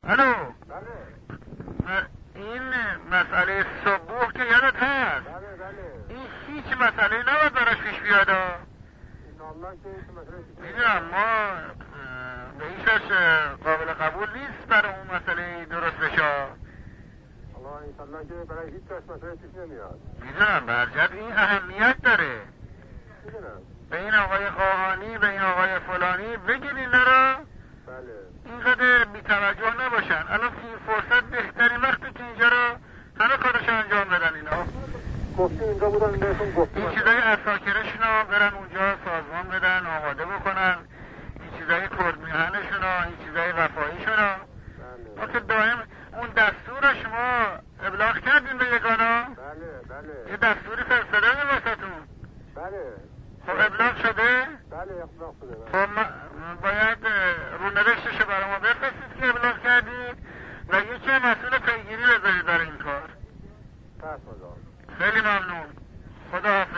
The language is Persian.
الو. بله. این مسئله صبح که یادت هست؟ بله بله. این هیچ مسئله نباید براش پیش بیاد. انشاءالله که این مسئله پیش بیاد. میدونم ما رئیسش قابل قبول نیست برای اون مسئله درست بشه. الله انشاءالله که برای هیچ کس مسئله پیش نمیاد. میدونم برجت این اهمیت داره. میدونم. به این آقای خواهانی، به این آقای فلانی بگید اینا رو. بله. اینقدر بی‌توجه نباشن. الان فی فرصت بهترین وقتی که اینجا رو همه کارش انجام بدن اینا. گفتی اینجا بودن بهتون گفتیم. این چیزای اساکرشون رو برن اونجا سازمان بدن، آماده بکنن. این چیزای کردمیهنشون رو، این چیزای وفاییشون رو. ما که دائم اون دستور رو شما ابلاغ کردین به یگانا؟ بله بله. یه دستوری فرستادن واسهتون؟ بله. خب ابلاغ شده؟ بله ابلاغ شده. خب باید رونوشتش رو برای ما بفرستید که ابلاغ کردید و یکی مسئول پیگیری بذارید برای این کار. پس مزار. خیلی ممنون. خدا حافظ.